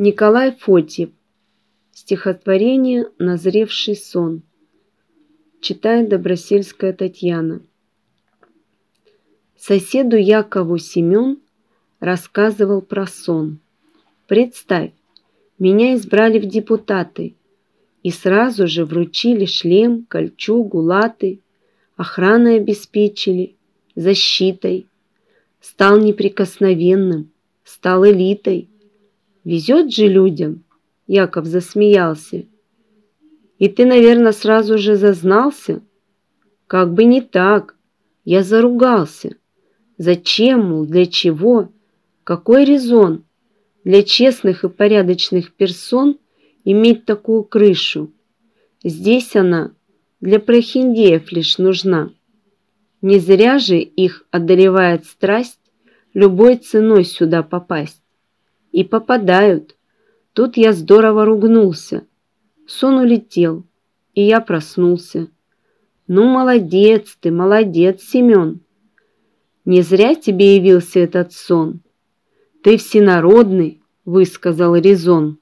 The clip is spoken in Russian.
Николай Фотьев. Стихотворение «Назревший сон». Читает Добросельская Татьяна. Соседу Якову Семен рассказывал про сон. Представь, меня избрали в депутаты и сразу же вручили шлем, кольчугу, латы, охраной обеспечили, защитой. Стал неприкосновенным, стал элитой. Везет же людям, Яков засмеялся. И ты, наверное, сразу же зазнался? Как бы не так, я заругался. Зачем, мол, для чего? Какой резон для честных и порядочных персон иметь такую крышу? Здесь она для прохиндеев лишь нужна. Не зря же их одолевает страсть любой ценой сюда попасть. И попадают. Тут я здорово ругнулся. Сон улетел, и я проснулся. Ну, молодец ты, молодец, Семен. Не зря тебе явился этот сон. Ты всенародный, высказал резон.